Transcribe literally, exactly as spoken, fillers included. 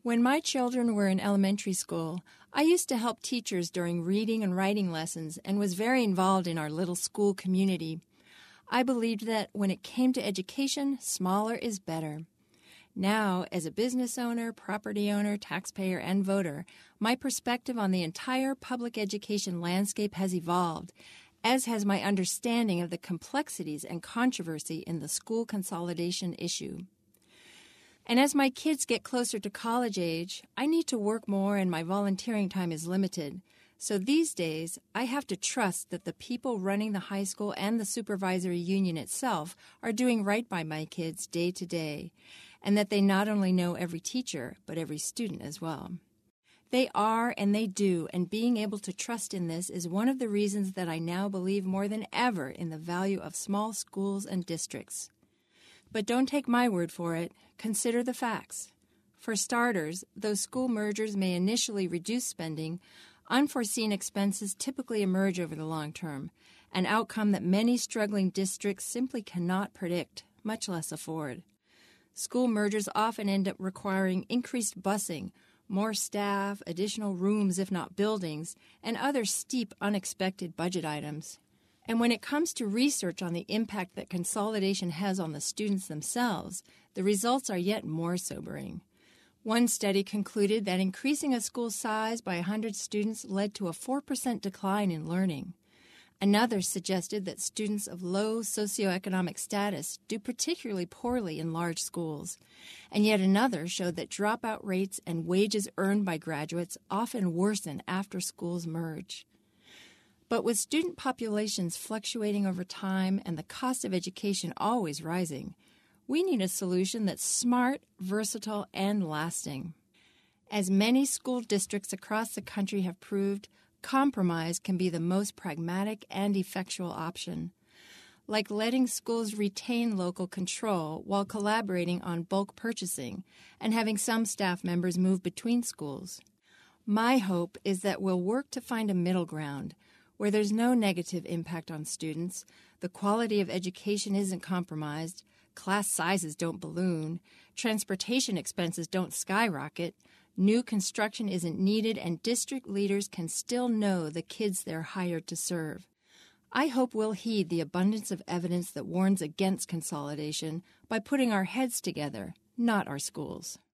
When my children were in elementary school, I used to help teachers during reading and writing lessons and was very involved in our little school community. I believed that when it came to education, smaller is better. Now, as a business owner, property owner, taxpayer, and voter, my perspective on the entire public education landscape has evolved, as has my understanding of the complexities and controversy in the school consolidation issue. And as my kids get closer to college age, I need to work more and my volunteering time is limited. So these days, I have to trust that the people running the high school and the supervisory union itself are doing right by my kids day to day, and that they not only know every teacher, but every student as well. They are and they do, and being able to trust in this is one of the reasons that I now believe more than ever in the value of small schools and districts. But don't take my word for it. Consider the facts. For starters, though school mergers may initially reduce spending, unforeseen expenses typically emerge over the long term, an outcome that many struggling districts simply cannot predict, much less afford. School mergers often end up requiring increased busing, more staff, additional rooms if not buildings, and other steep, unexpected budget items. And when it comes to research on the impact that consolidation has on the students themselves, the results are yet more sobering. One study concluded that increasing a school size by one hundred students led to a four percent decline in learning. Another suggested that students of low socioeconomic status do particularly poorly in large schools. And yet another showed that dropout rates and wages earned by graduates often worsen after schools merge. But with student populations fluctuating over time and the cost of education always rising, we need a solution that's smart, versatile, and lasting. As many school districts across the country have proved, compromise can be the most pragmatic and effectual option, like letting schools retain local control while collaborating on bulk purchasing and having some staff members move between schools. My hope is that we'll work to find a middle ground where there's no negative impact on students, the quality of education isn't compromised, class sizes don't balloon, transportation expenses don't skyrocket, new construction isn't needed, and district leaders can still know the kids they're hired to serve. I hope we'll heed the abundance of evidence that warns against consolidation by putting our heads together, not our schools.